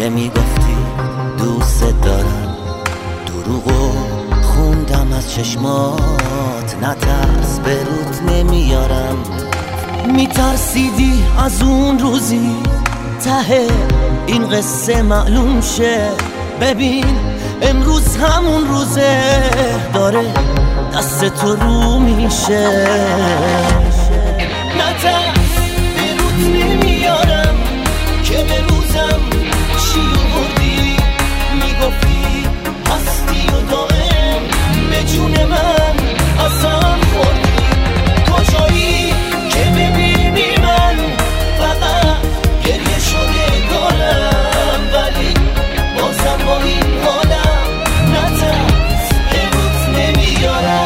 نمیگفتی دوست دارم، دروغو خوندم از چشمات، نترس به روت نمیارم. میترسیدی از اون روزی ته این قصه معلوم شه، ببین امروز همون روزه، داره دست تو رو میشه. نترس به روت نمیارم که به روزم چی آوردی، میگفتی هستی و دائم به جون من قسم خوردی. کجایی که ببینی من فقط گریه شده دارم، ولی بازم با این حالم نترس به روت نمیارم.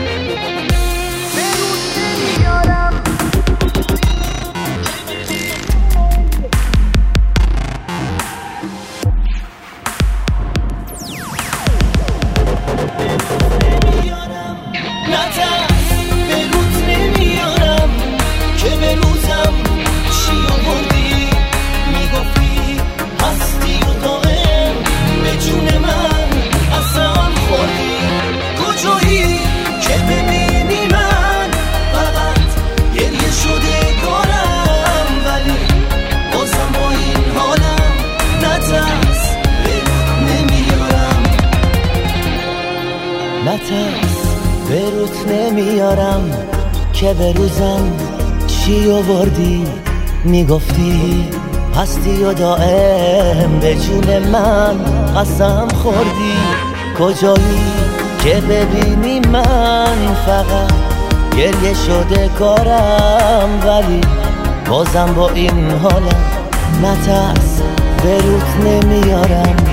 نترس به روت نمیارم که به روزم چی آوردی، میگفتی هستی و دائم به جون من قسم خوردی. کجایی که ببینی من فقط گریه شده کارم، ولی بازم با این حالم نترس به روت نمیارم.